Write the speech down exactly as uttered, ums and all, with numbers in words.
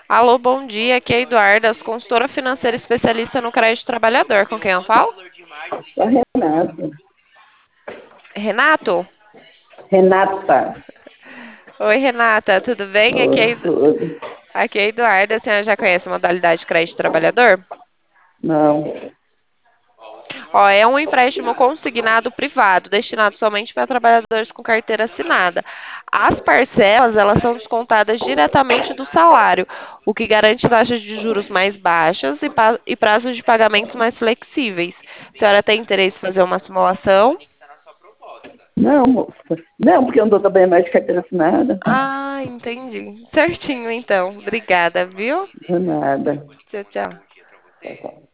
Alô, bom dia. Aqui é a Eduarda, consultora financeira especialista no crédito trabalhador. Com quem eu falo? A Renata. Renato? Renata. Oi, Renata, tudo bem? Aqui é, Oi, Edu- tudo. aqui é a Eduarda. A senhora já conhece a modalidade de crédito trabalhador? Não. Ó, é um empréstimo consignado privado, destinado somente para trabalhadores com carteira assinada. As parcelas, elas são descontadas diretamente do salário, o que garante taxas de juros mais baixas e, pa- e prazos de pagamentos mais flexíveis. A senhora tem interesse em fazer uma simulação? Não, moça. Não, porque eu não estou trabalhando mais de carteira assinada. Ah, entendi. Certinho, então. Obrigada, viu? De nada. Tchau, tchau.